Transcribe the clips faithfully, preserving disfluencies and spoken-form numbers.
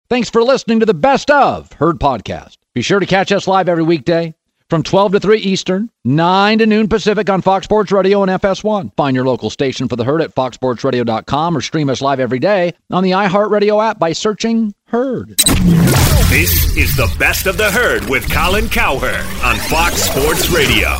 Thanks for listening to the Best of Herd podcast. Be sure to catch us live every weekday from twelve to three Eastern, nine to noon Pacific on Fox Sports Radio and F S one. Find your local station for the Herd at fox sports radio dot com or stream us live every day on the iHeartRadio app by searching Herd. This is the Best of the Herd with Colin Cowherd on Fox Sports Radio.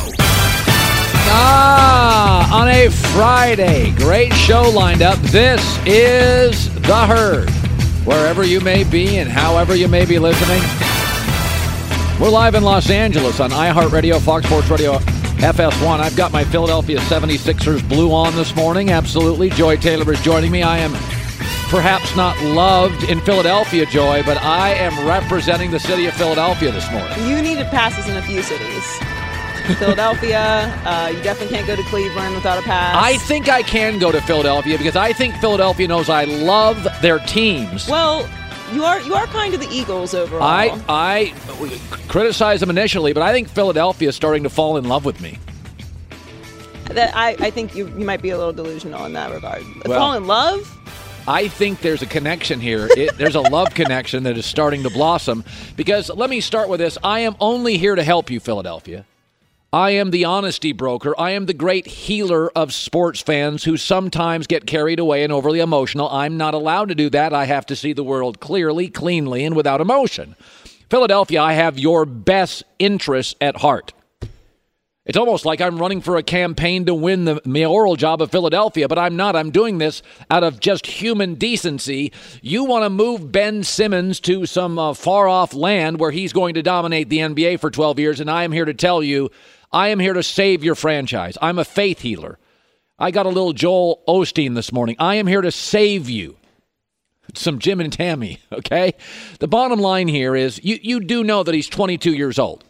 Ah, on a Friday, great show lined up. This is the Herd. Wherever you may be and however you may be listening, we're live in Los Angeles on iHeartRadio, Fox Sports Radio, F S one. I've got my Philadelphia seventy-sixers blue on this morning. Absolutely. Joy Taylor is joining me. I am perhaps not loved in Philadelphia, Joy, but I am representing the city of Philadelphia this morning. You need to pass this in a few cities. Philadelphia, uh, you definitely can't go to Cleveland without a pass. I think I can go to Philadelphia because I think Philadelphia knows I love their teams. Well, You are you are kind of the Eagles overall. I I criticize them initially, but I think Philadelphia is starting to fall in love with me. That I, I think you you might be a little delusional in that regard. Well, fall in love? I think there's a connection here. It, there's a love connection that is starting to blossom. Because let me start with this. I am only here to help you, Philadelphia. I am the honesty broker. I am the great healer of sports fans who sometimes get carried away and overly emotional. I'm not allowed to do that. I have to see the world clearly, cleanly, and without emotion. Philadelphia, I have your best interests at heart. It's almost like I'm running for a campaign to win the mayoral job of Philadelphia, but I'm not. I'm doing this out of just human decency. You want to move Ben Simmons to some uh, far-off land where he's going to dominate the N B A for twelve years, and I am here to tell you, I am here to save your franchise. I'm a faith healer. I got a little Joel Osteen this morning. I am here to save you. Some Jim and Tammy, okay? The bottom line here is you, you do know that he's twenty-two years old.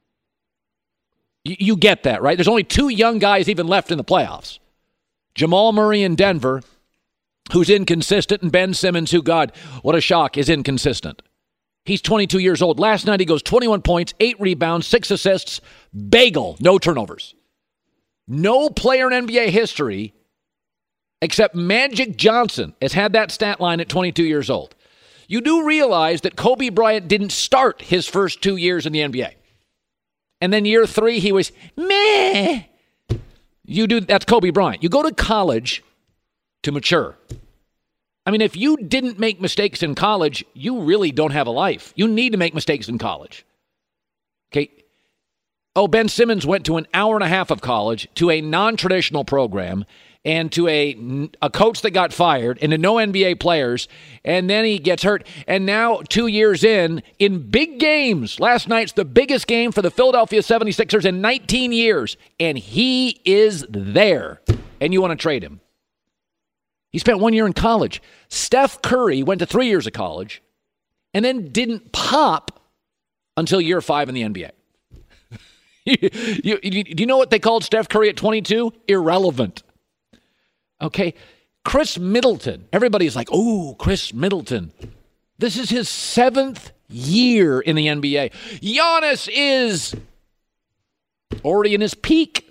You, you get that, right? There's only two young guys even left in the playoffs. Jamal Murray in Denver, who's inconsistent, and Ben Simmons, who, God, what a shock, is inconsistent. He's twenty-two years old. Last night he goes twenty-one points, eight rebounds, six assists, bagel, no turnovers. No player in N B A history except Magic Johnson has had that stat line at twenty-two years old. You do realize that Kobe Bryant didn't start his first two years in the N B A. And then year three, he was meh. You do, that's Kobe Bryant. You go to college to mature. I mean, if you didn't make mistakes in college, you really don't have a life. You need to make mistakes in college. Okay. Oh, Ben Simmons went to an hour and a half of college, to a non-traditional program, and to a, a coach that got fired, and to no N B A players, and then he gets hurt. And now, two years in, in big games, last night's the biggest game for the Philadelphia seventy-sixers in nineteen years, and he is there, and you want to trade him. He spent one year in college. Steph Curry went to three years of college and then didn't pop until year five in the N B A. you, you, you, do you know what they called Steph Curry at twenty-two? Irrelevant. Okay. Chris Middleton. Everybody's like, oh, Chris Middleton. This is his seventh year in the N B A. Giannis is already in his peak.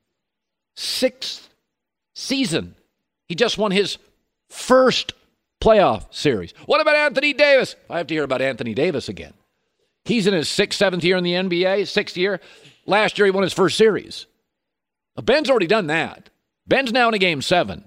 Sixth season. He just won his first playoff series. What about Anthony Davis? I have to hear about Anthony Davis again. He's in his sixth, seventh year in the N B A, sixth year. Last year, he won his first series. Well, Ben's already done that. Ben's now in a game seven.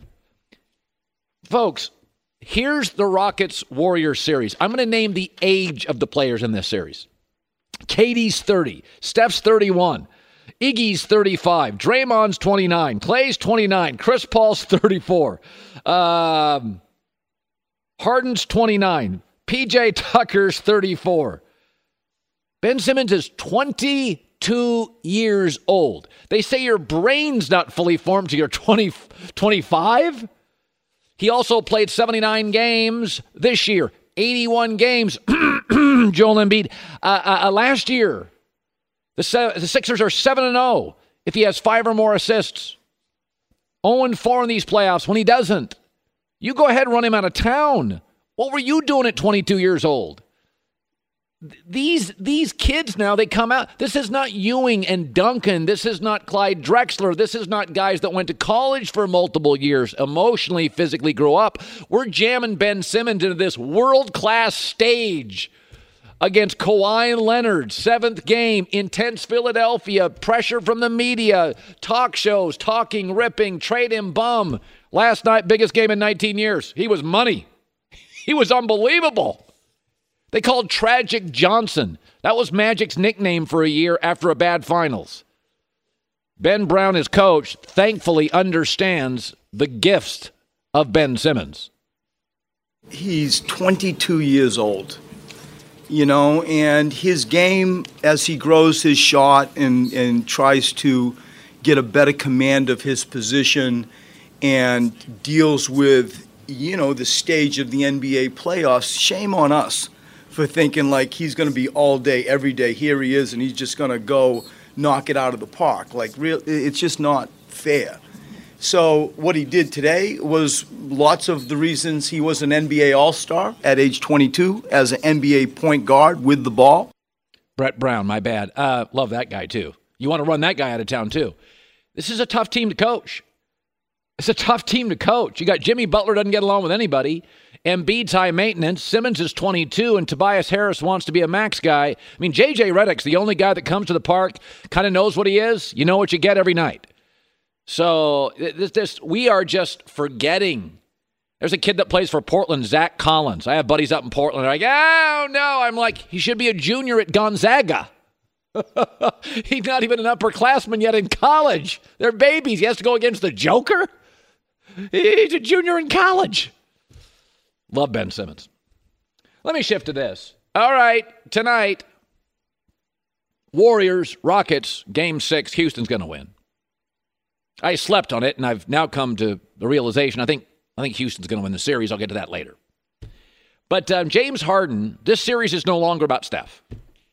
Folks, here's the Rockets-Warriors series. I'm going to name the age of the players in this series. K D's thirty. Steph's thirty-one. Iggy's thirty-five. Draymond's twenty-nine. Clay's twenty-nine. Chris Paul's thirty-four. Um, Harden's twenty-nine. P J Tucker's thirty-four. Ben Simmons is twenty-two years old. They say your brain's not fully formed till you're twenty, twenty-five. He also played seventy-nine games this year. eighty-one games. Joel Embiid. Uh, uh, last year. The, se- the Sixers are seven and oh if he has five or more assists. oh and four in these playoffs when he doesn't. You go ahead and run him out of town. What were you doing at twenty-two years old? These these kids now, they come out. This is not Ewing and Duncan. This is not Clyde Drexler. This is not guys that went to college for multiple years, emotionally, physically grew up. We're jamming Ben Simmons into this world-class stage against Kawhi and Leonard. Seventh game, intense Philadelphia, pressure from the media, talk shows, talking, ripping, trade him bum. Last night, biggest game in nineteen years. He was money. He was unbelievable. They called Tragic Johnson. That was Magic's nickname for a year after a bad finals. Ben Brown, his coach, thankfully understands the gifts of Ben Simmons. He's twenty-two years old, you know, and his game, as he grows his shot and, and tries to get a better command of his position and deals with, you know, the stage of the N B A playoffs, shame on us for thinking like he's going to be all day, every day. Here he is, and he's just going to go knock it out of the park. Like, real, it's just not fair. So what he did today was lots of the reasons he was an N B A All-Star at age twenty-two as an N B A point guard with the ball. Brett Brown, my bad. Uh, love that guy, too. You want to run that guy out of town, too. This is a tough team to coach. It's a tough team to coach. You got Jimmy Butler doesn't get along with anybody. Embiid's high maintenance. Simmons is twenty-two, and Tobias Harris wants to be a max guy. I mean, J J Redick's the only guy that comes to the park, kind of knows what he is. You know what you get every night. So this, this we are just forgetting. There's a kid that plays for Portland, Zach Collins. I have buddies up in Portland. They're like, oh, no. I'm like, he should be a junior at Gonzaga. He's not even an upperclassman yet in college. They're babies. He has to go against the Joker? He's a junior in college. Love Ben Simmons. Let me shift to this. All right, tonight, Warriors, Rockets, game six, Houston's going to win. I slept on it, and I've now come to the realization I think I think Houston's going to win the series. I'll get to that later. But um, James Harden, this series is no longer about Steph.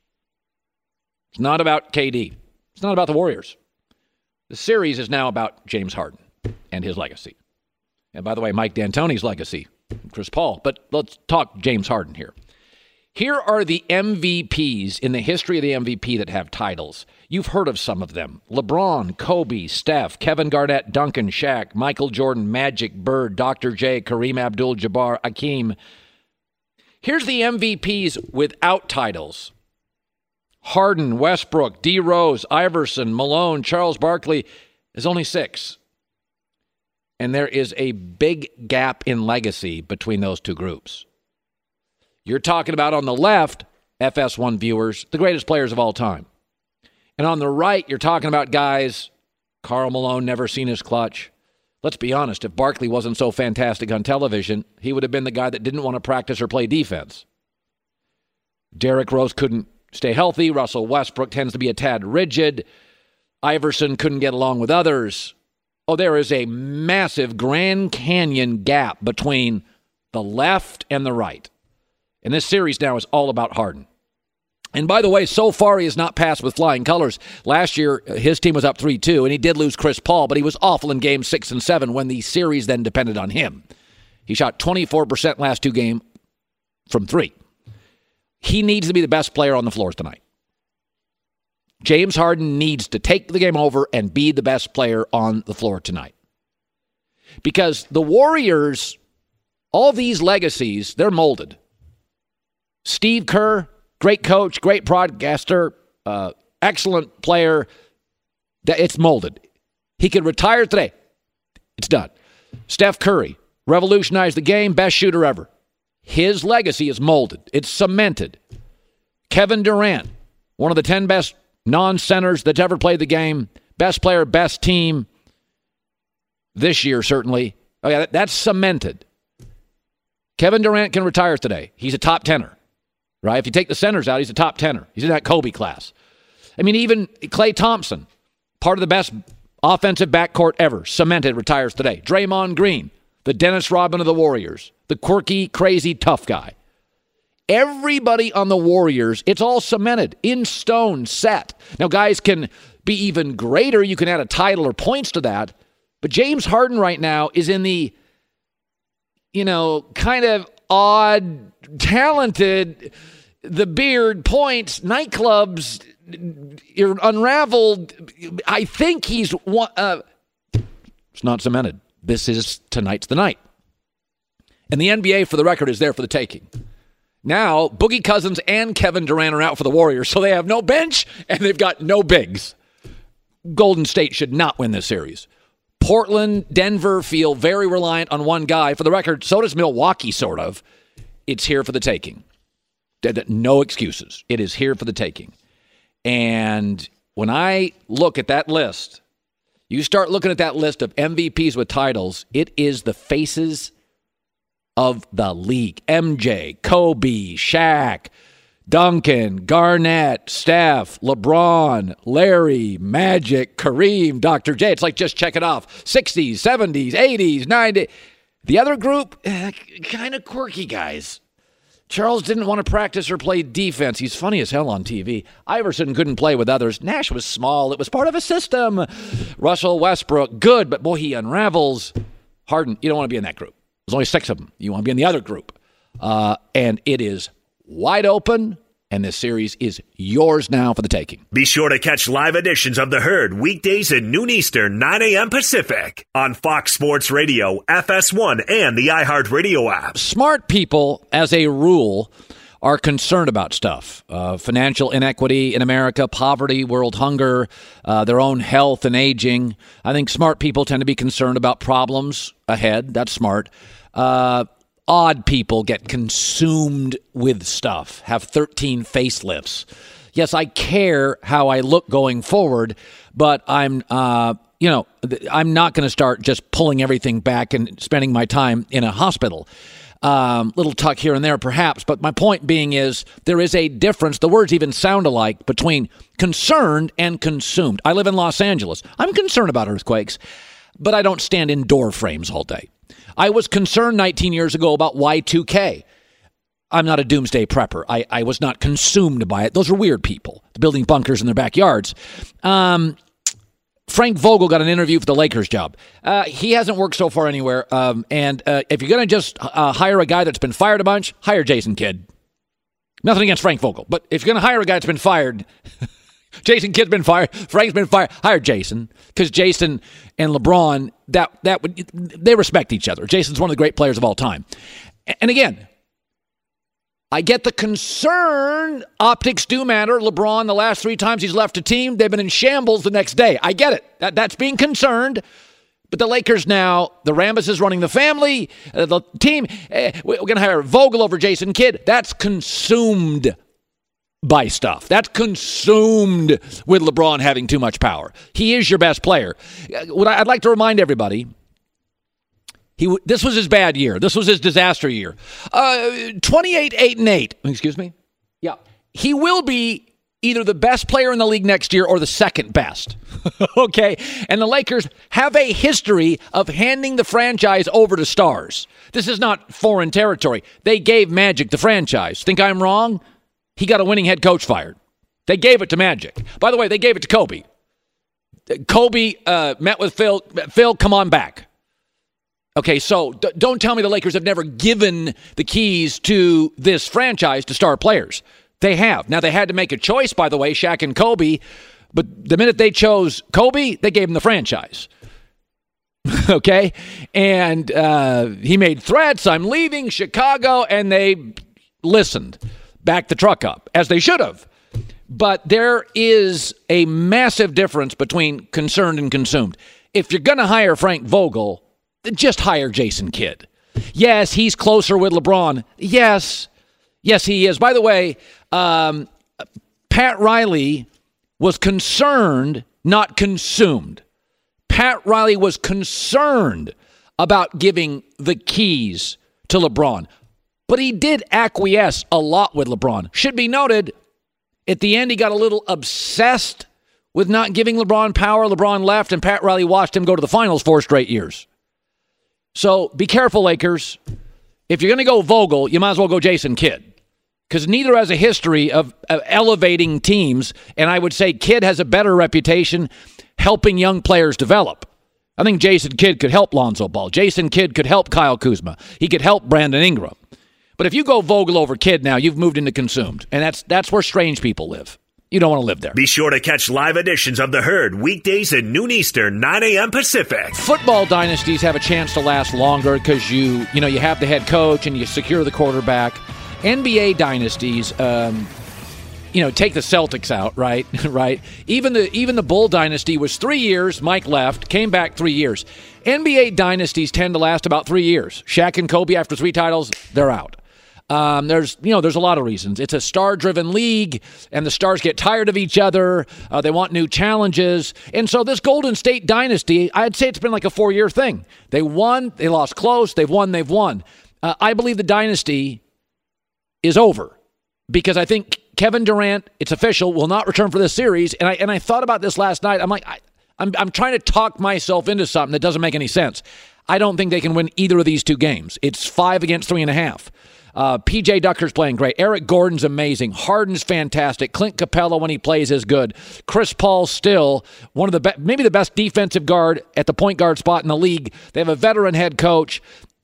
It's not about K D. It's not about the Warriors. The series is now about James Harden and his legacy. And by the way, Mike D'Antoni's legacy, Chris Paul. But let's talk James Harden here. Here are the M V Ps in the history of the M V P that have titles. You've heard of some of them. LeBron, Kobe, Steph, Kevin Garnett, Duncan, Shaq, Michael Jordan, Magic, Bird, Doctor J, Kareem Abdul-Jabbar, Hakeem. Here's the M V Ps without titles. Harden, Westbrook, D. Rose, Iverson, Malone, Charles Barkley. There's only six. And there is a big gap in legacy between those two groups. You're talking about on the left, F S one viewers, the greatest players of all time. And on the right, you're talking about guys, Karl Malone, never seen his clutch. Let's be honest, if Barkley wasn't so fantastic on television, he would have been the guy that didn't want to practice or play defense. Derrick Rose couldn't stay healthy. Russell Westbrook tends to be a tad rigid. Iverson couldn't get along with others. Oh, there is a massive Grand Canyon gap between the left and the right. And this series now is all about Harden. And by the way, so far he has not passed with flying colors. Last year, his team was up three two, and he did lose Chris Paul, but he was awful in games six and seven when the series then depended on him. He shot twenty-four percent last two games from three. He needs to be the best player on the floors tonight. James Harden needs to take the game over and be the best player on the floor tonight. Because the Warriors, all these legacies, they're molded. Steve Kerr, great coach, great broadcaster, uh, excellent player. It's molded. He could retire today. It's done. Steph Curry, revolutionized the game, best shooter ever. His legacy is molded. It's cemented. Kevin Durant, one of the ten best non-centers that's ever played the game, best player, best team this year, certainly. Oh, yeah, that's cemented. Kevin Durant can retire today. He's a top tenner. Right? If you take the centers out, he's a top tenner. He's in that Kobe class. I mean, even Klay Thompson, part of the best offensive backcourt ever, cemented, retires today. Draymond Green, the Dennis Rodman of the Warriors, the quirky, crazy, tough guy. Everybody on the Warriors, it's all cemented, in stone, set. Now, guys can be even greater. You can add a title or points to that. But James Harden right now is in the, you know, kind of odd, talented, the beard, points, nightclubs, you're unraveled. I think he's one. Uh, it's not cemented. This is tonight's the night. And the N B A, for the record, is there for the taking. Now, Boogie Cousins and Kevin Durant are out for the Warriors, so they have no bench and they've got no bigs. Golden State should not win this series. Portland, Denver feel very reliant on one guy. For the record, so does Milwaukee, sort of. It's here for the taking. No excuses. It is here for the taking. And when I look at that list, you start looking at that list of M V Ps with titles, it is the faces of the league. M J, Kobe, Shaq, Duncan, Garnett, Steph, LeBron, Larry, Magic, Kareem, Doctor J. It's like, just check it off. sixties, seventies, eighties, nineties. The other group, eh, kind of quirky guys. Charles didn't want to practice or play defense. He's funny as hell on T V. Iverson couldn't play with others. Nash was small. It was part of a system. Russell Westbrook, good, but boy, he unravels. Harden, you don't want to be in that group. There's only six of them. You want to be in the other group. Uh, and it is wide open, and this series is yours now for the taking. Be sure to catch live editions of The Herd weekdays at noon Eastern, nine a.m. Pacific on Fox Sports Radio, F S one, and the iHeartRadio app. Smart people, as a rule, are concerned about stuff. Uh, financial inequity in America, poverty, world hunger, uh, their own health and aging. I think smart people tend to be concerned about problems ahead. That's smart. Uh, odd people get consumed with stuff, have thirteen facelifts. Yes, I care how I look going forward, but I'm, uh, you know, I'm not going to start just pulling everything back and spending my time in a hospital. Um, little tuck here and there, perhaps. But my point being is there is a difference. The words even sound alike between concerned and consumed. I live in Los Angeles. I'm concerned about earthquakes, but I don't stand in door frames all day. I was concerned nineteen years ago about Y two K. I'm not a doomsday prepper. I, I was not consumed by it. Those are weird people, building bunkers in their backyards. Um, Frank Vogel got an interview for the Lakers job. Uh, he hasn't worked so far anywhere. Um, and uh, if you're going to just uh, hire a guy that's been fired a bunch, hire Jason Kidd. Nothing against Frank Vogel, but if you're going to hire a guy that's been fired, Jason Kidd's been fired, Frank's been fired, hire Jason, because Jason and LeBron, that that would they respect each other. Jason's one of the great players of all time. And again, I get the concern. Optics do matter. LeBron, the last three times he's left a team, they've been in shambles the next day. I get it. That, that's being concerned. But the Lakers now, the Rambus is running the family, uh, the team. Uh, we're going to hire Vogel over Jason Kidd. That's consumed by stuff. That's consumed with LeBron having too much power. He is your best player. Uh, what I, I'd like to remind everybody, He this was his bad year. This was his disaster year. Uh, twenty-eight, eight, and eight. Excuse me? Yeah. He will be either the best player in the league next year or the second best. Okay? And the Lakers have a history of handing the franchise over to stars. This is not foreign territory. They gave Magic the franchise. Think I'm wrong? He got a winning head coach fired. They gave it to Magic. By the way, they gave it to Kobe. Kobe uh, met with Phil. Phil, come on back. Okay, so d- don't tell me the Lakers have never given the keys to this franchise to star players. They have. Now, they had to make a choice, by the way, Shaq and Kobe, but the minute they chose Kobe, they gave him the franchise. Okay? And uh, he made threats, I'm leaving Chicago, and they listened, backed the truck up, as they should have. But there is a massive difference between concerned and consumed. If you're going to hire Frank Vogel, just hire Jason Kidd. Yes, he's closer with LeBron. Yes. Yes, he is. By the way, um, Pat Riley was concerned, not consumed. Pat Riley was concerned about giving the keys to LeBron. But he did acquiesce a lot with LeBron. Should be noted, at the end, he got a little obsessed with not giving LeBron power. LeBron left, and Pat Riley watched him go to the finals four straight years. So be careful, Lakers. If you're going to go Vogel, you might as well go Jason Kidd, because neither has a history of, of elevating teams, and I would say Kidd has a better reputation helping young players develop. I think Jason Kidd could help Lonzo Ball. Jason Kidd could help Kyle Kuzma. He could help Brandon Ingram. But if you go Vogel over Kidd now, you've moved into consumed. And that's that's where strange people live. You don't want to live there. Be sure to catch live editions of The Herd weekdays at noon Eastern, nine a.m. Pacific. Football dynasties have a chance to last longer because you, you know, you have the head coach and you secure the quarterback. N B A dynasties, um, you know, take the Celtics out, right? right. Even the even the Bull dynasty was three years. Mike left, came back three years. N B A dynasties tend to last about three years. Shaq and Kobe, after three titles, they're out. Um, there's, you know, there's a lot of reasons. It's a star-driven league, and the stars get tired of each other. Uh, they want new challenges. And so this Golden State dynasty, I'd say it's been like a four-year thing. They won, they lost close, they've won, they've won. Uh, I believe the dynasty is over because I think Kevin Durant, it's official, will not return for this series. And I and I thought about this last night. I'm like, I, I'm I'm trying to talk myself into something that doesn't make any sense. I don't think they can win either of these two games. It's five against three and a half. Uh, P J Tucker's playing great. Eric Gordon's amazing. Harden's fantastic. Clint Capella, when he plays, is good. Chris Paul's still one of the be- maybe the best defensive guard at the point guard spot in the league. They have a veteran head coach.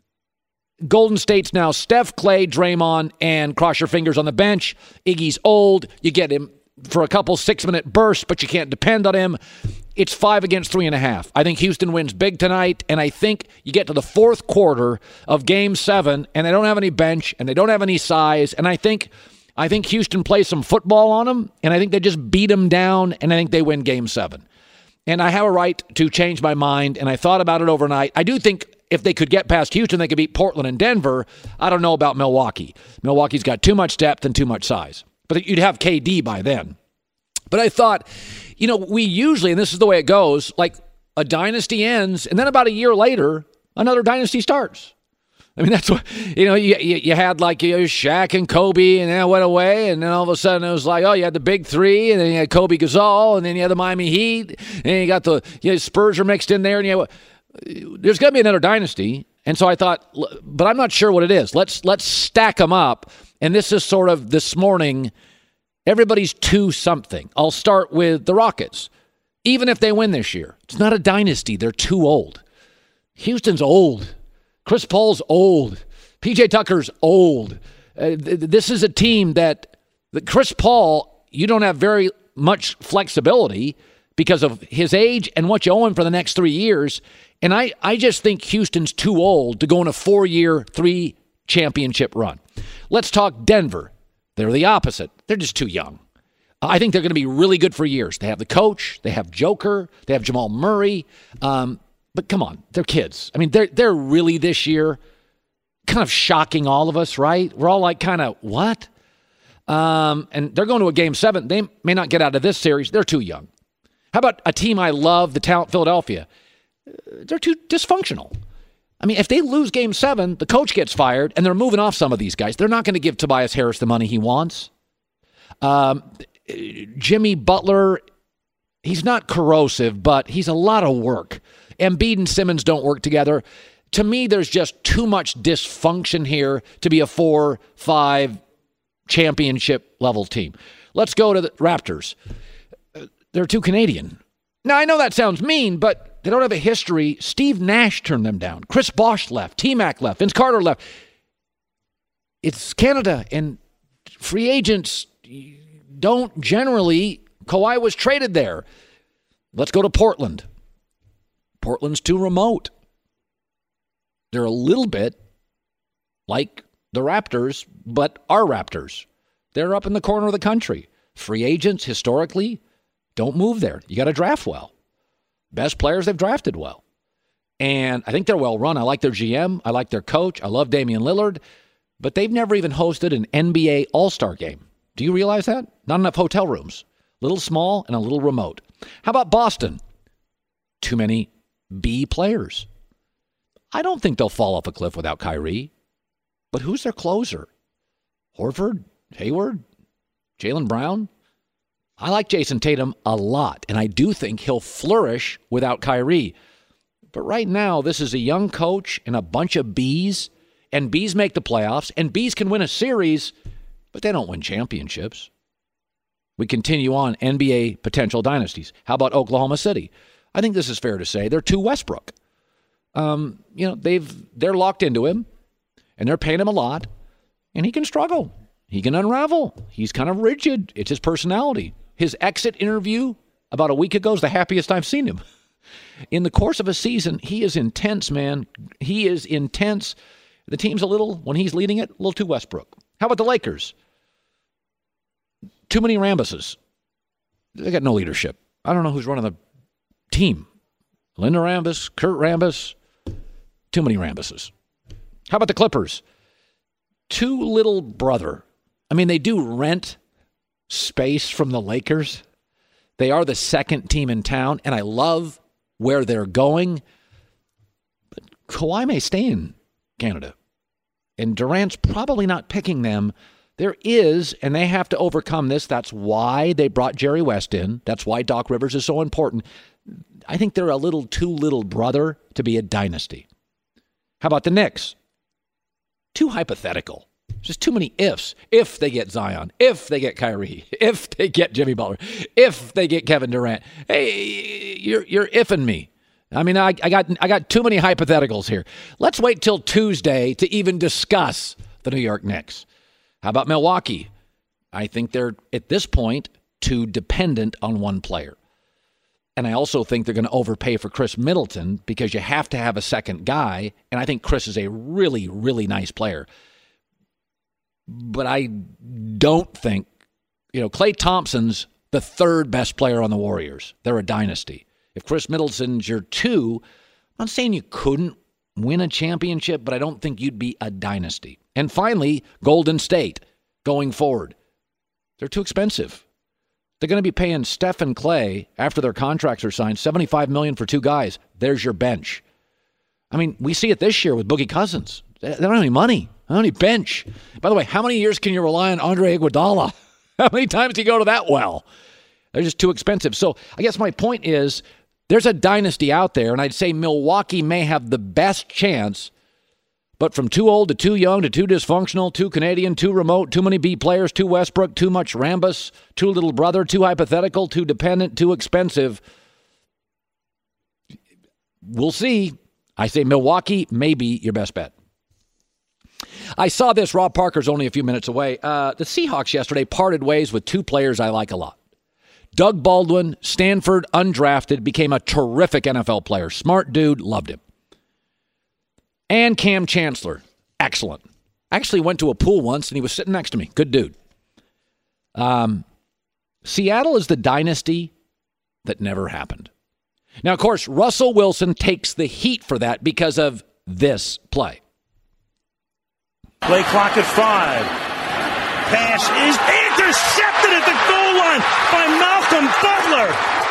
Golden State's now Steph, Clay, Draymond, and cross your fingers on the bench. Iggy's old. You get him for a couple six-minute bursts, but you can't depend on him. It's five against three and a half. I think Houston wins big tonight, and I think you get to the fourth quarter of Game Seven, and they don't have any bench, and they don't have any size, and I think I think Houston plays some football on them, and I think they just beat them down, and I think they win Game Seven. And I have a right to change my mind, and I thought about it overnight. I do think if they could get past Houston, they could beat Portland and Denver. I don't know about Milwaukee. Milwaukee's got too much depth and too much size. But you'd have K D by then. But I thought, you know, we usually, and this is the way it goes, like a dynasty ends, and then about a year later, another dynasty starts. I mean, that's what, you know, you, you, you had like you know, Shaq and Kobe, and then it went away, and then all of a sudden it was like, oh, you had the big three, and then you had Kobe Gasol, and then you had the Miami Heat, and you got the you know, Spurs are mixed in there, and you have, there's going to be another dynasty. And so I thought, but I'm not sure what it is. Let's let's stack them up. And this is sort of this morning, everybody's two something. I'll start with the Rockets. Even if they win this year, it's not a dynasty. They're too old. Houston's old. Chris Paul's old. P J Tucker's old. Uh, th- this is a team that, that Chris Paul, you don't have very much flexibility because of his age and what you owe him for the next three years. And I, I just think Houston's too old to go on a four-year, three-championship run. Let's talk Denver. They're the opposite. They're just too young. I think they're going to be really good for years. They have the coach. They have Joker. They have Jamal Murray. Um, but come on, they're kids. I mean, they're they're really this year kind of shocking all of us, right? We're all like kind of, what? Um, and they're going to a game seven. They may not get out of this series. They're too young. How about a team I love, the talent Philadelphia? They're too dysfunctional. I mean, if they lose game seven, the coach gets fired, and they're moving off some of these guys. They're not going to give Tobias Harris the money he wants. Um, Jimmy Butler, he's not corrosive, but he's a lot of work. Embiid and Simmons don't work together. To me, there's just too much dysfunction here to be a four, five championship level team. Let's go to the Raptors. They're too Canadian. Now, I know that sounds mean, but they don't have a history. Steve Nash turned them down. Chris Bosh left. T-Mac left. Vince Carter left. It's Canada, and free agents don't generally. Kawhi was traded there. Let's go to Portland. Portland's too remote. They're a little bit like the Raptors, but our Raptors. They're up in the corner of the country. Free agents, historically, don't move there. You got to draft well. Best players they've drafted well. And I think they're well run. I like their G M. I like their coach. I love Damian Lillard. But they've never even hosted an N B A All-Star game. Do you realize that? Not enough hotel rooms. A little small and a little remote. How about Boston? Too many B players. I don't think they'll fall off a cliff without Kyrie. But who's their closer? Horford? Hayward? Jaylen Brown? I like Jason Tatum a lot, and I do think he'll flourish without Kyrie. But right now, this is a young coach and a bunch of Bs, and Bs make the playoffs, and Bs can win a series, but they don't win championships. We continue on N B A potential dynasties. How about Oklahoma City? I think this is fair to say. They're too Westbrook. Um, you know, they've they're locked into him, and they're paying him a lot. And he can struggle. He can unravel. He's kind of rigid. It's his personality. His exit interview about a week ago is the happiest I've seen him. In the course of a season, he is intense, man. He is intense. The team's a little, when he's leading it, a little too Westbrook. How about the Lakers? Too many Rambuses. They got no leadership. I don't know who's running the team. Linda Rambus, Kurt Rambus. Too many Rambuses. How about the Clippers? Too little brother. I mean, they do rent space from the Lakers. They are the second team in town, and I love where they're going. But Kawhi may stay in Canada, and Durant's probably not picking them. There is, and they have to overcome this. That's why they brought Jerry West in. That's why Doc Rivers is so important. I think they're a little too little brother to be a dynasty. How about the Knicks? Too hypothetical. Just too many ifs. If they get Zion, if they get Kyrie, if they get Jimmy Butler, if they get Kevin Durant. Hey, you're you're ifing me. I mean, I, I got I got too many hypotheticals here. Let's wait till Tuesday to even discuss the New York Knicks. How about Milwaukee? I think they're, at this point, too dependent on one player. And I also think they're going to overpay for Chris Middleton because you have to have a second guy. And I think Chris is a really, really nice player. But I don't think, you know, Klay Thompson's the third best player on the Warriors. They're a dynasty. If Chris Middleton's your two, I'm not saying you couldn't win a championship, but I don't think you'd be a dynasty. And finally, Golden State going forward. They're too expensive. They're going to be paying Steph and Clay, after their contracts are signed, seventy-five million dollars for two guys. There's your bench. I mean, we see it this year with Boogie Cousins. They don't have any money. They don't have any bench. By the way, how many years can you rely on Andre Iguodala? How many times do you go to that well? They're just too expensive. So I guess my point is there's a dynasty out there, and I'd say Milwaukee may have the best chance, but from too old to too young to too dysfunctional, too Canadian, too remote, too many B players, too Westbrook, too much Rambus, too little brother, too hypothetical, too dependent, too expensive. We'll see. I say Milwaukee may be your best bet. I saw this. Rob Parker's only a few minutes away. Uh, the Seahawks yesterday parted ways with two players I like a lot. Doug Baldwin, Stanford, undrafted, became a terrific N F L player. Smart dude, loved him. And Cam Chancellor, excellent. Actually went to a pool once, and he was sitting next to me. Good dude. Um, Seattle is the dynasty that never happened. Now, of course, Russell Wilson takes the heat for that because of this play. Play clock at five. Pass is intercepted at the goal line by Malcolm Butler.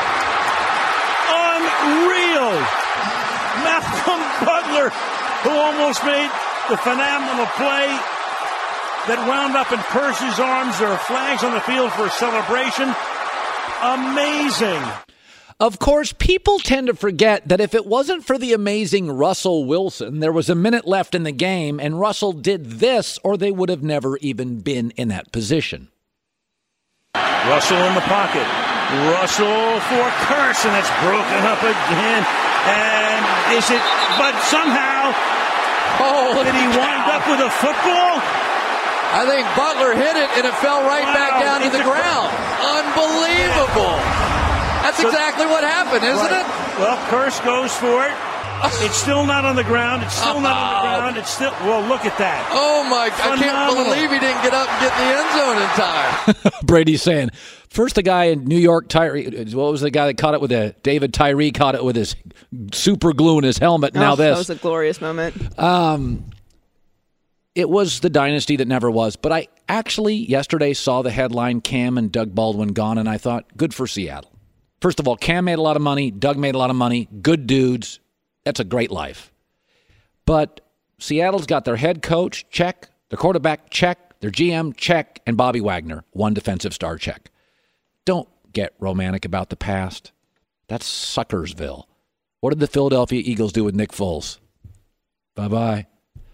Unreal. Malcolm Butler, who almost made the phenomenal play that wound up in Percy's arms. There are flags on the field for a celebration. Amazing. Of course, people tend to forget that if it wasn't for the amazing Russell Wilson, there was a minute left in the game, and Russell did this, or they would have never even been in that position. Russell in the pocket. Russell for Carson. It's broken up again. And is it, but somehow, oh, did he wind up with a football? I think Butler hit it, and it fell right wow, back down to the ground. Unbelievable. That's so, exactly what happened, isn't right. it? Well, Curse goes for it. It's still not on the ground. It's still not on the ground. It's still, well, look at that. Oh, my, Phenomenal. I can't believe he didn't get up and get in the end zone in time. Brady's saying, first the guy in New York, Tyree, what was the guy that caught it with a, David Tyree caught it with his super glue in his helmet. Oh, now this. That was a glorious moment. Um, it was the dynasty that never was. But I actually yesterday saw the headline, Cam and Doug Baldwin gone, and I thought, good for Seattle. First of all, Cam made a lot of money. Doug made a lot of money. Good dudes. That's a great life. But Seattle's got their head coach, check. Their quarterback, check. Their G M, check. And Bobby Wagner, one defensive star, check. Don't get romantic about the past. That's Suckersville. What did the Philadelphia Eagles do with Nick Foles? Bye-bye.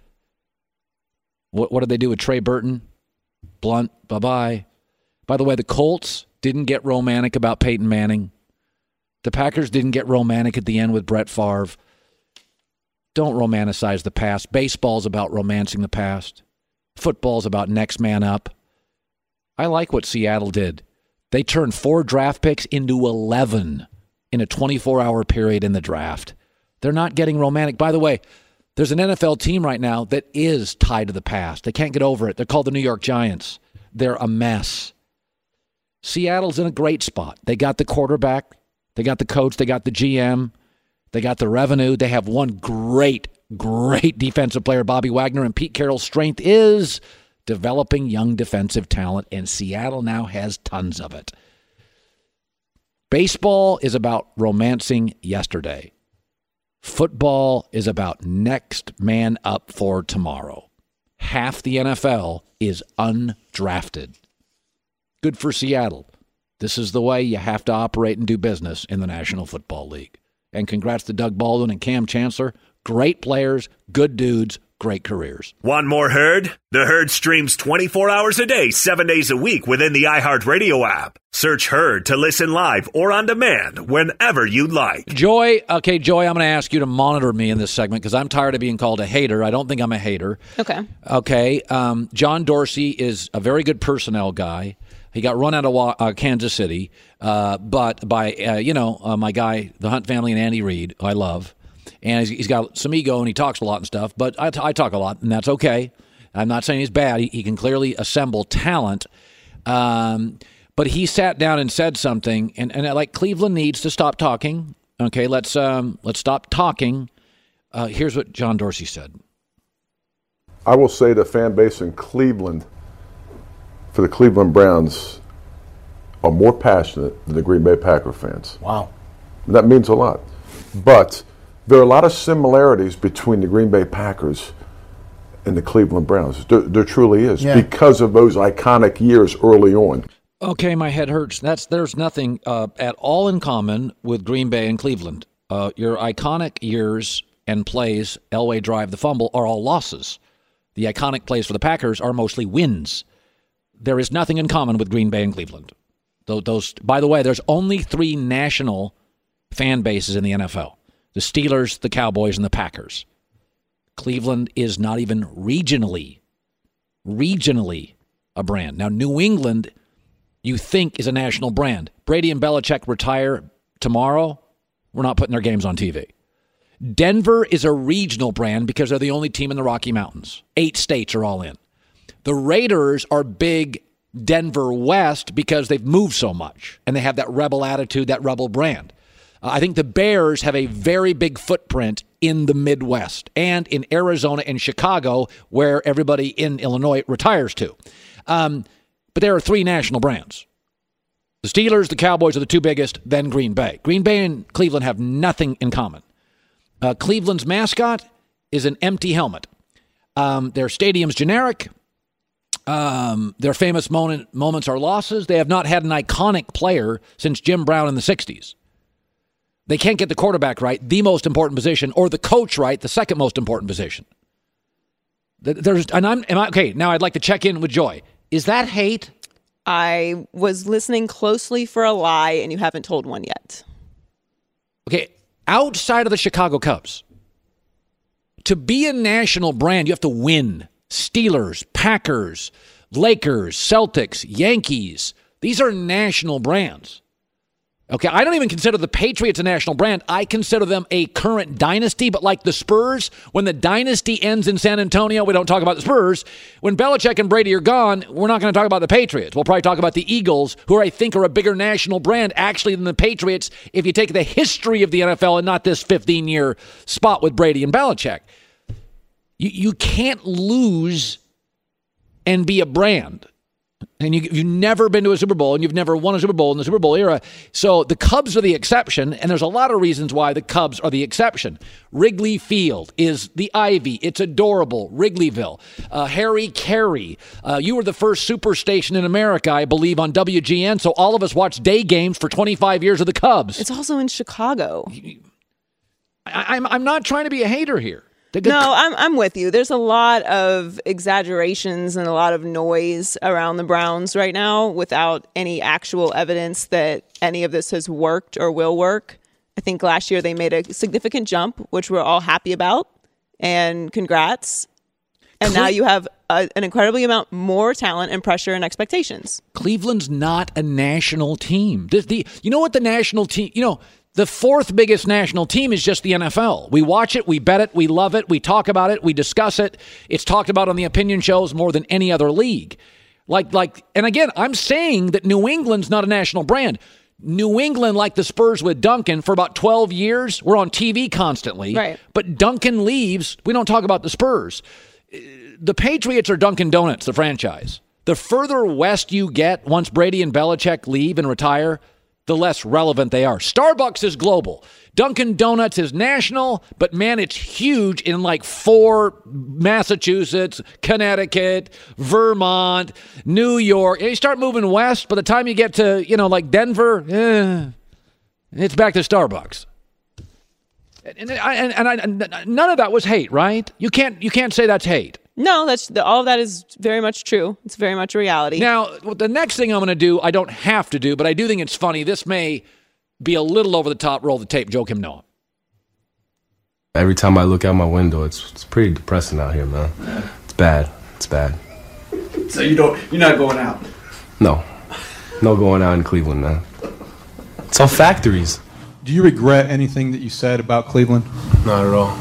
What, what did they do with Trey Burton? Blunt, bye-bye. By the way, the Colts didn't get romantic about Peyton Manning. The Packers didn't get romantic at the end with Brett Favre. Don't romanticize the past. Baseball's about romancing the past. Football's about next man up. I like what Seattle did. They turned four draft picks into eleven in a twenty-four hour period in the draft. They're not getting romantic. By the way, there's an N F L team right now that is tied to the past. They can't get over it. They're called the New York Giants. They're a mess. Seattle's in a great spot. They got the quarterback. They got the coach. They got the G M. They got the revenue. They have one great, great defensive player, Bobby Wagner, and Pete Carroll's strength is developing young defensive talent, and Seattle now has tons of it. Baseball is about romancing yesterday. Football is about next man up for tomorrow. Half the N F L is undrafted. Good for Seattle. This is the way you have to operate and do business in the National Football League. And congrats to Doug Baldwin and Cam Chancellor. Great players, good dudes, great careers. Want more Herd? The Herd streams twenty-four hours a day, seven days a week within the iHeartRadio app. Search Herd to listen live or on demand whenever you like. Joy, okay, Joy, I'm going to ask you to monitor me in this segment because I'm tired of being called a hater. I don't think I'm a hater. Okay. Okay. Um, John Dorsey is a very good personnel guy. He got run out of uh, Kansas City, uh, but by, uh, you know, uh, my guy, the Hunt family, and Andy Reid, who I love. And he's, he's got some ego, and he talks a lot and stuff, but I, I talk a lot, and that's okay. I'm not saying he's bad. He, he can clearly assemble talent. Um, but he sat down and said something, and, and like Cleveland needs to stop talking. Okay, let's um, let's stop talking. Uh, here's what John Dorsey said. I will say the fan base in Cleveland for the Cleveland Browns are more passionate than the Green Bay Packer fans. Wow. That means a lot. But there are a lot of similarities between the Green Bay Packers and the Cleveland Browns. There, there truly is, yeah. Because of those iconic years early on. Okay, my head hurts. That's There's nothing uh, at all in common with Green Bay and Cleveland. Uh, your iconic years and plays, Elway Drive, the fumble, are all losses. The iconic plays for the Packers are mostly wins. There is nothing in common with Green Bay and Cleveland. Those, those, by the way, there's only three national fan bases in the N F L. The Steelers, the Cowboys, and the Packers. Cleveland is not even regionally, regionally a brand. Now, New England, you think, is a national brand. Brady and Belichick retire tomorrow. We're not putting their games on T V. Denver is a regional brand because they're the only team in the Rocky Mountains. Eight states are all in. The Raiders are big Denver West because they've moved so much, and they have that rebel attitude, that rebel brand. Uh, I think the Bears have a very big footprint in the Midwest and in Arizona and Chicago, where everybody in Illinois retires to. Um, but there are three national brands. The Steelers, the Cowboys are the two biggest, then Green Bay. Green Bay and Cleveland have nothing in common. Uh, Cleveland's mascot is an empty helmet. Um, their stadium's generic. Um, their famous moment, moments are losses. They have not had an iconic player since Jim Brown in the sixties. They can't get the quarterback right, the most important position, or the coach right, the second most important position. There's, and I'm, am I, okay, now I'd like to check in with Joy. Is that hate? I was listening closely for a lie, and you haven't told one yet. Okay, outside of the Chicago Cubs, to be a national brand, you have to win. Steelers, Packers, Lakers, Celtics, Yankees. These are national brands. Okay, I don't even consider the Patriots a national brand. I consider them a current dynasty, but like the Spurs, when the dynasty ends in San Antonio, we don't talk about the Spurs. When Belichick and Brady are gone, we're not going to talk about the Patriots. We'll probably talk about the Eagles, who I think are a bigger national brand, actually, than the Patriots, if you take the history of the N F L and not this fifteen-year spot with Brady and Belichick. You, you can't lose and be a brand. And you, you've never been to a Super Bowl, and you've never won a Super Bowl in the Super Bowl era. So the Cubs are the exception, and there's a lot of reasons why the Cubs are the exception. Wrigley Field is the Ivy. It's adorable. Wrigleyville. Uh, Harry Carey. Uh, you were the first superstation in America, I believe, on W G N, so all of us watched day games for twenty-five years of the Cubs. It's also in Chicago. I, I'm, I'm not trying to be a hater here. No, I'm I'm with you. There's a lot of exaggerations and a lot of noise around the Browns right now without any actual evidence that any of this has worked or will work. I think last year they made a significant jump, which we're all happy about, and congrats. And Cle- now you have a, an incredibly amount more talent and pressure and expectations. Cleveland's not a national team. The, the, you know what the national team, you know, the fourth biggest national team is just the N F L. We watch it, we bet it, we love it, we talk about it, we discuss it. It's talked about on the opinion shows more than any other league. Like, like, and again, I'm saying that New England's not a national brand. New England, like the Spurs with Duncan, for about twelve years, we're on T V constantly. Right. But Duncan leaves, we don't talk about the Spurs. The Patriots are Dunkin' Donuts, the franchise. The further west you get, once Brady and Belichick leave and retire, the less relevant they are. Starbucks is global. Dunkin' Donuts is national, but man, it's huge in like four Massachusetts, Connecticut, Vermont, New York. And you start moving west, by the time you get to, you know, like Denver, eh, it's back to Starbucks. And, and, I, and, I, and none of that was hate, right? You can't you can't say that's hate. No, that's the, all of that is very much true. It's very much a reality. Now, the next thing I'm going to do, I don't have to do, but I do think it's funny. This may be a little over the top. Roll the tape. Joakim Noah. Every time I look out my window, it's it's pretty depressing out here, man. It's bad. It's bad. So you don't, you're not going out? No. No going out in Cleveland, man. It's all factories. Do you regret anything that you said about Cleveland? Not at all.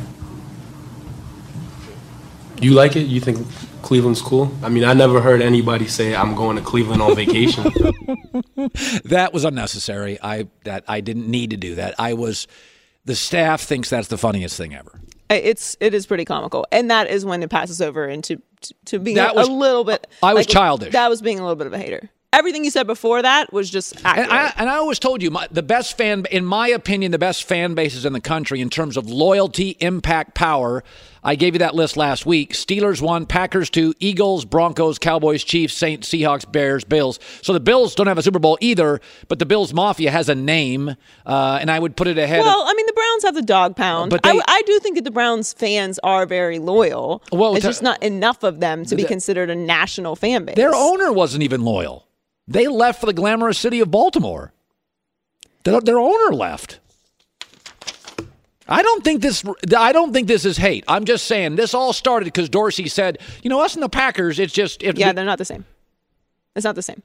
You like it? You think Cleveland's cool? I mean, I never heard anybody say I'm going to Cleveland on vacation. That was unnecessary. I that I didn't need to do that. I was the staff thinks that's the funniest thing ever. It's it is pretty comical, and that is when it passes over into to, to being that a, was, a little bit. I was like, childish. That was being a little bit of a hater. Everything you said before that was just accurate. And I, and I always told you, my, the best fan, in my opinion, the best fan bases in the country in terms of loyalty, impact, power. I gave you that list last week. Steelers one, Packers two, Eagles, Broncos, Cowboys, Chiefs, Saints, Seahawks, Bears, Bills. So the Bills don't have a Super Bowl either, but the Bills Mafia has a name, uh, and I would put it ahead. Well, of, I mean, the Browns have the dog pound. But they, I, I do think that the Browns fans are very loyal. Well, it's t- just not enough of them to be the, considered a national fan base. Their owner wasn't even loyal. They left for the glamorous city of Baltimore. Their, their owner left. I don't think this. I don't think this is hate. I'm just saying this all started because Dorsey said, "You know, us and the Packers. It's just it, yeah, they're not the same. It's not the same."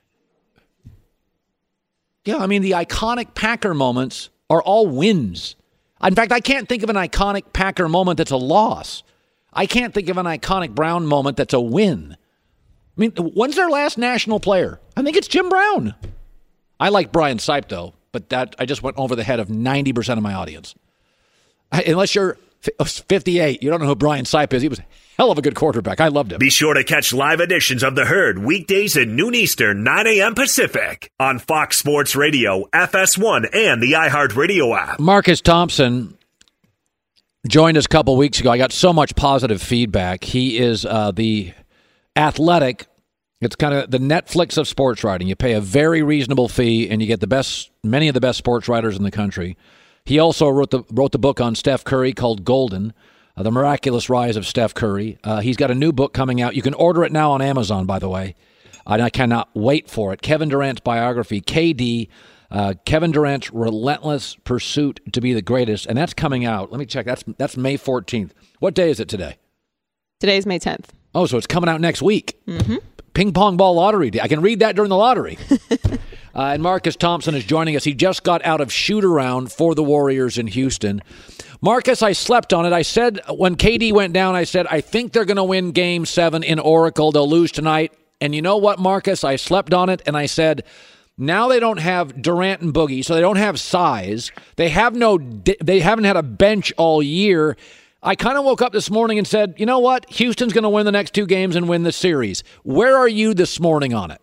Yeah, I mean the iconic Packer moments are all wins. In fact, I can't think of an iconic Packer moment that's a loss. I can't think of an iconic Brown moment that's a win. I mean, when's their last national player? I think it's Jim Brown. I like Brian Sipe, though, but that I just went over the head of ninety percent of my audience. I, unless you're fifty-eight, you don't know who Brian Sipe is. He was a hell of a good quarterback. I loved him. Be sure to catch live editions of The Herd weekdays at noon Eastern, nine a.m. Pacific on Fox Sports Radio, F S one, and the iHeartRadio app. Marcus Thompson joined us a couple weeks ago. I got so much positive feedback. He is uh, the Athletic. It's kind of the Netflix of sports writing. You pay a very reasonable fee, and you get the best, many of the best sports writers in the country. He also wrote the wrote the book on Steph Curry called Golden, uh, The Miraculous Rise of Steph Curry. Uh, he's got a new book coming out. You can order it now on Amazon, by the way. And I cannot wait for it. Kevin Durant's biography, K D, uh, Kevin Durant's relentless pursuit to be the greatest, and that's coming out. Let me check. That's that's May fourteenth. What day is it today? Today is May tenth. Oh, so it's coming out next week. Mm-hmm. Ping pong ball lottery day. I can read that during the lottery. uh, and Marcus Thompson is joining us. He just got out of shoot around for the Warriors in Houston. Marcus, I slept on it. I said when K D went down, I said, I think they're going to win game seven in Oracle. They'll lose tonight. And you know what, Marcus? I slept on it, and I said, now they don't have Durant and Boogie, so they don't have size. They have no. They haven't had a bench all year. I kind of woke up this morning and said, you know what? Houston's going to win the next two games and win the series. Where are you this morning on it?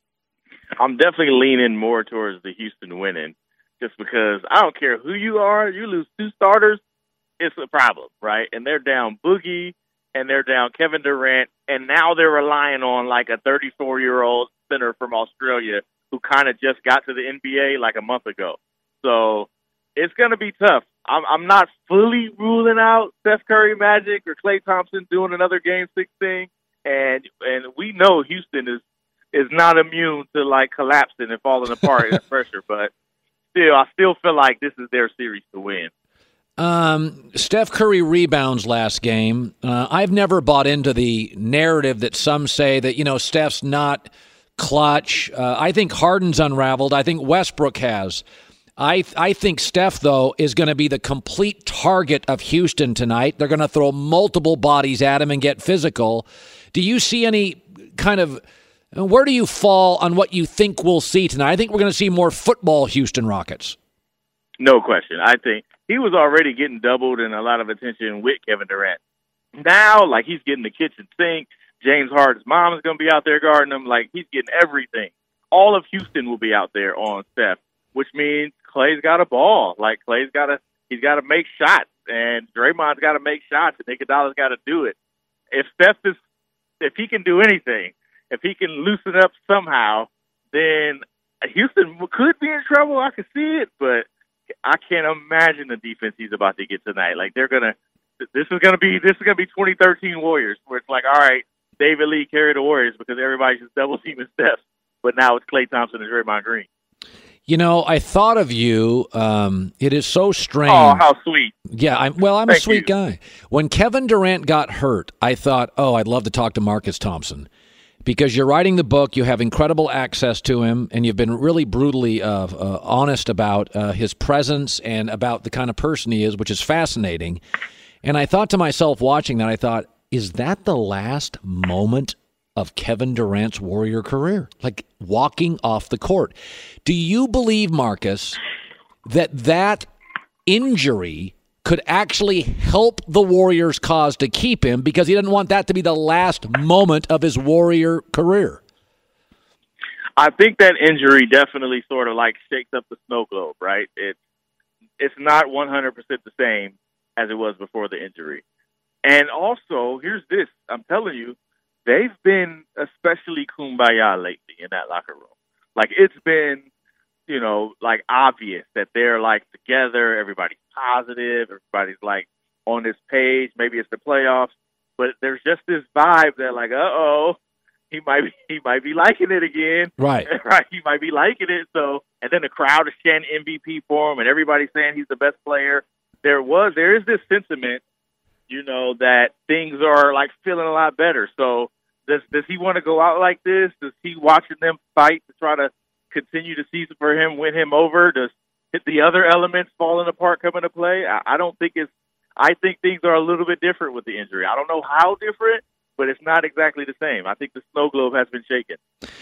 I'm definitely leaning more towards the Houston winning just because I don't care who you are. You lose two starters, it's a problem, right? And they're down Boogie and they're down Kevin Durant, and now they're relying on like a thirty-four-year-old center from Australia who kind of just got to the N B A like a month ago. So it's going to be tough. I'm, I'm not fully ruling out Steph Curry Magic or Klay Thompson doing another Game Six thing, and and we know Houston is is not immune to like collapsing and falling apart in the pressure. But still, I still feel like this is their series to win. Um, Steph Curry rebounds last game. Uh, I've never bought into the narrative that some say that, you know, Steph's not clutch. Uh, I think Harden's unraveled. I think Westbrook has. I I think Steph, though, is going to be the complete target of Houston tonight. They're going to throw multiple bodies at him and get physical. Do you see any kind of – where do you fall on what you think we'll see tonight? I think we're going to see more football Houston Rockets. No question. I think he was already getting doubled and a lot of attention with Kevin Durant. Now, like, he's getting the kitchen sink. James Harden's mom is going to be out there guarding him. Like, he's getting everything. All of Houston will be out there on Steph, which means Klay's got a ball. Like, Klay's got to he's got to make shots, and Draymond's got to make shots, and Iguodala's got to do it. If Steph is, if he can do anything, if he can loosen up somehow, then Houston could be in trouble. I can see it, but I can't imagine the defense he's about to get tonight. Like, they're gonna, this is gonna be this is gonna be twenty thirteen Warriors, where it's like, all right, David Lee carried the Warriors because everybody's just double teaming Steph, but now it's Klay Thompson and Draymond Green. You know, I thought of you. Um, it is so strange. Oh, how sweet. Yeah, I'm, well, I'm Thank a sweet you. guy. When Kevin Durant got hurt, I thought, oh, I'd love to talk to Marcus Thompson. Because you're writing the book, you have incredible access to him, and you've been really brutally uh, uh, honest about uh, his presence and about the kind of person he is, which is fascinating. And I thought to myself watching that, I thought, is that the last moment of Kevin Durant's Warrior career? Like, walking off the court. Do you believe, Marcus, that that injury could actually help the Warriors' cause to keep him because he didn't want that to be the last moment of his Warrior career? I think that injury definitely sort of like shakes up the snow globe, right? It's it's not one hundred percent the same as it was before the injury. And also, here's this. I'm telling you, they've been especially kumbaya lately in that locker room. Like, it's been, you know, like, obvious that they're, like, together. Everybody's positive. Everybody's, like, on this page. Maybe it's the playoffs. But there's just this vibe that, like, uh-oh, he might be, he might be liking it again. Right. Right. He might be liking it. So, and then the crowd is chanting M V P for him, and everybody's saying he's the best player. There was, there is this sentiment, you know, that things are, like, feeling a lot better. So, does does he want to go out like this? Does he watching them fight to try to continue the season for him, win him over? Does the other elements falling apart come into play? I, I don't think it's. I think things are a little bit different with the injury. I don't know how different, but it's not exactly the same. I think the snow globe has been shaken.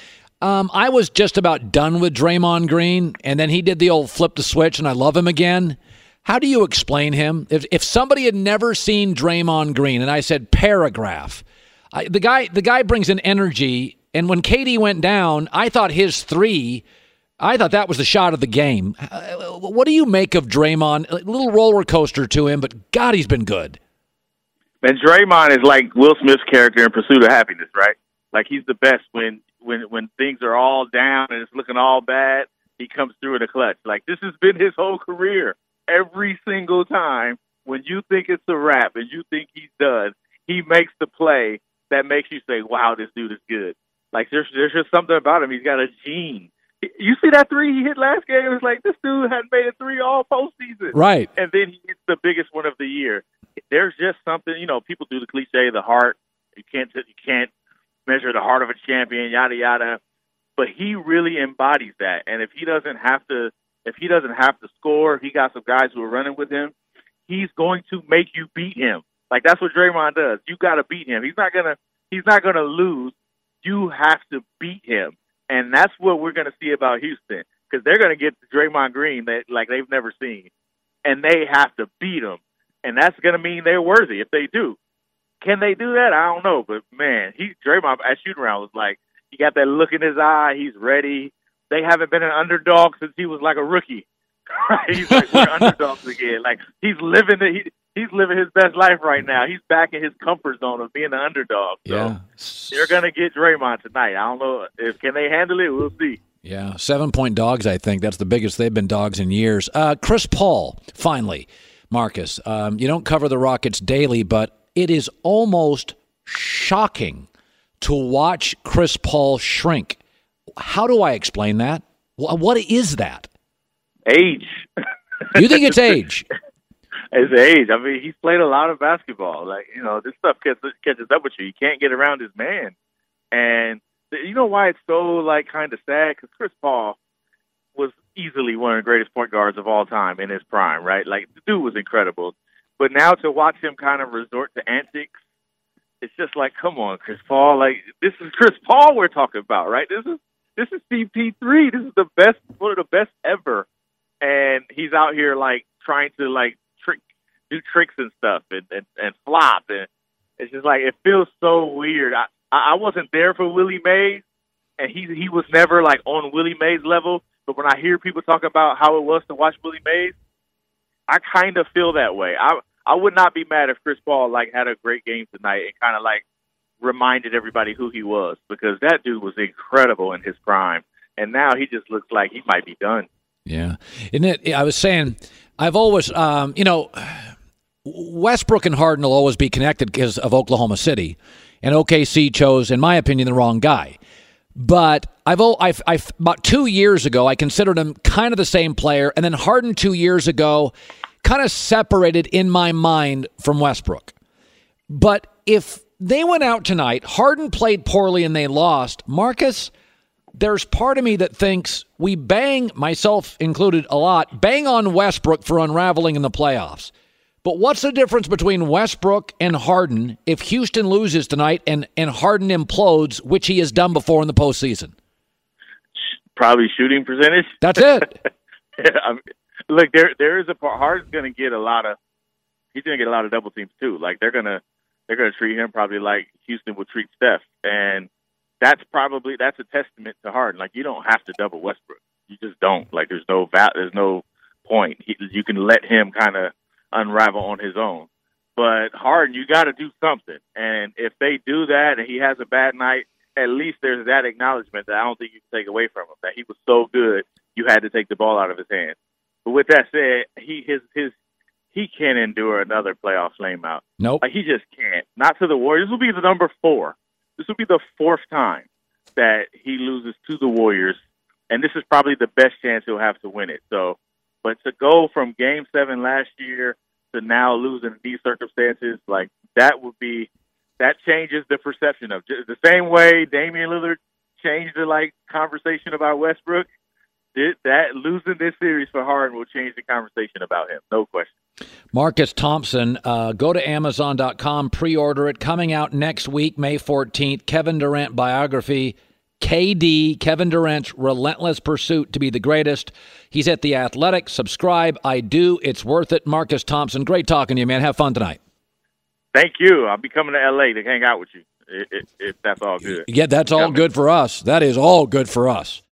Um, I was just about done with Draymond Green, and then he did the old flip the switch, and I love him again. How do you explain him? If if somebody had never seen Draymond Green, and I said paragraph, I, the guy the guy brings an energy, and when K D went down, I thought his three, I thought that was the shot of the game. Uh, what do you make of Draymond? A little roller coaster to him, but God, he's been good. And Draymond is like Will Smith's character in Pursuit of Happiness, right? Like, he's the best when when when things are all down and it's looking all bad. He comes through in a clutch. Like, this has been his whole career. Every single time when you think it's a wrap and you think he's done, he makes the play that makes you say, wow, this dude is good. Like, there's there's just something about him. He's got a gene. You see that three he hit last game? It was like, this dude hadn't made a three all postseason. Right. And then he hits the biggest one of the year. There's just something, you know, people do the cliche, the heart. You can't you can't measure the heart of a champion, yada, yada. But he really embodies that. And if he doesn't have to, if he doesn't have to score, he got some guys who are running with him, he's going to make you beat him. Like, that's what Draymond does. You got to beat him. He's not gonna. He's not gonna lose. You have to beat him, and that's what we're gonna see about Houston, because they're gonna get Draymond Green that like they've never seen, and they have to beat him, and that's gonna mean they're worthy if they do. Can they do that? I don't know, but man, he Draymond at shoot around was like, he got that look in his eye. He's ready. They haven't been an underdog since he was like a rookie. He's like, we're underdogs again. Like, he's living the, he, he's living his best life right now. He's back in his comfort zone of being an underdog. So Yeah. they're gonna get Draymond tonight. I don't know if can they handle it. We'll see. Yeah, seven-point dogs, I think. That's the biggest they've been dogs in years. Uh, Chris Paul, finally. Marcus, um, you don't cover the Rockets daily, but it is almost shocking to watch Chris Paul shrink. How do I explain that? What is that? Age. You think it's age? his age. I mean, he's played a lot of basketball. Like, you know, this stuff catches, catches up with you. You can't get around his man. And you know why it's so, like, kind of sad? Because Chris Paul was easily one of the greatest point guards of all time in his prime, right? Like, the dude was incredible. But now to watch him kind of resort to antics, it's just like, come on, Chris Paul. Like, this is Chris Paul we're talking about, right? This is this is C P three. This is the best, one of the best ever. And he's out here, like, trying to, like, trick, do tricks and stuff and, and, and flop. And it's just like, it feels so weird. I, I wasn't there for Willie Mays, and he he was never, like, on Willie Mays' level. But when I hear people talk about how it was to watch Willie Mays, I kind of feel that way. I I would not be mad if Chris Paul, like, had a great game tonight and kind of, like, reminded everybody who he was, because that dude was incredible in his prime. And now he just looks like he might be done. Yeah. Isn't it? I was saying, I've always, um, you know, Westbrook and Harden will always be connected because of Oklahoma City. And O K C chose, in my opinion, the wrong guy. But I've, I've, I've about two years ago, I considered him kind of the same player. And then Harden two years ago kind of separated in my mind from Westbrook. But if they went out tonight, Harden played poorly and they lost, Marcus, there's part of me that thinks we bang, myself included a lot, bang on Westbrook for unraveling in the playoffs. But what's the difference between Westbrook and Harden if Houston loses tonight and, and Harden implodes, which he has done before in the postseason? Probably shooting percentage. That's it. yeah, I mean, look, there there is a part. Harden's going to get a lot of. He's going to get a lot of double teams too. Like they're gonna they're gonna treat him probably like Houston would treat Steph, and that's probably that's a testament to Harden. Like you don't have to double Westbrook. You just don't. Like there's no va- there's no point. He, you can let him kind of unravel on his own. But Harden, you got to do something. And if they do that and he has a bad night, at least there's that acknowledgement that I don't think you can take away from him, that he was so good you had to take the ball out of his hands. But with that said, he his his he can't endure another playoff flame out. Nope. Like he just can't. Not to the Warriors. This will be the number four. This will be the fourth time that he loses to the Warriors, and this is probably the best chance he'll have to win it. So, but to go from Game Seven last year to now losing in these circumstances, like that would be that changes the perception of the same way Damian Lillard changed the like conversation about Westbrook. It, that losing this series for Harden will change the conversation about him, no question. Marcus Thompson, uh, go to Amazon dot com, pre-order it. Coming out next week, May fourteenth, Kevin Durant biography, K D, Kevin Durant's relentless pursuit to be the greatest. He's at The Athletic. Subscribe. I do. It's worth it. Marcus Thompson, great talking to you, man. Have fun tonight. Thank you. I'll be coming to L A to hang out with you, if, if that's all good. Yeah, that's all good for us. That is all good for us.